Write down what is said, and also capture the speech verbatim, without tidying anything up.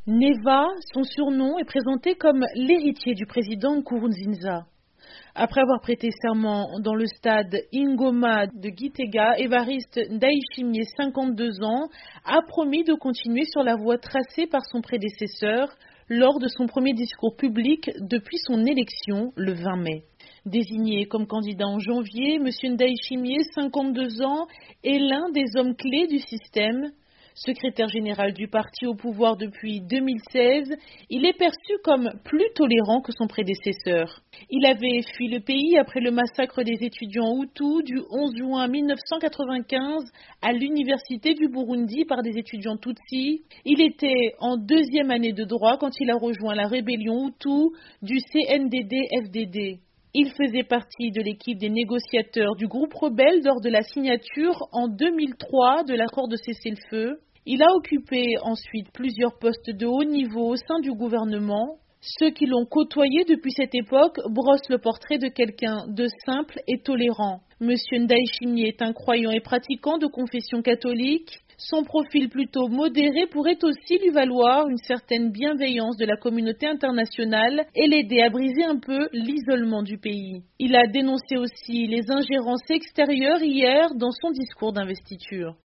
Neva, son surnom, est présenté comme l'héritier du président Nkurunziza. Après avoir prêté serment dans le stade Ingoma de Gitega, Évariste Ndayishimiye, cinquante-deux ans, a promis de continuer sur la voie tracée par son prédécesseur lors de son premier discours public depuis son élection le vingt mai. Désigné comme candidat en janvier, M. Ndayishimiye, cinquante-deux ans, est l'un des hommes clés du système. Secrétaire général du parti au pouvoir depuis deux mille seize, il est perçu comme plus tolérant que son prédécesseur. Il avait fui le pays après le massacre des étudiants Hutus du onze juin mille neuf cent quatre-vingt-quinze à l'université du Burundi par des étudiants Tutsis. Il était en deuxième année de droit quand il a rejoint la rébellion Hutu du C N D D F D D. Il faisait partie de l'équipe des négociateurs du groupe rebelle lors de la signature en deux mille trois de l'accord de cessez-le-feu. Il a occupé ensuite plusieurs postes de haut niveau au sein du gouvernement. Ceux qui l'ont côtoyé depuis cette époque brossent le portrait de quelqu'un de simple et tolérant. Monsieur Ndayishimiye est un croyant et pratiquant de confession catholique. Son profil plutôt modéré pourrait aussi lui valoir une certaine bienveillance de la communauté internationale et l'aider à briser un peu l'isolement du pays. Il a dénoncé aussi les ingérences extérieures hier dans son discours d'investiture.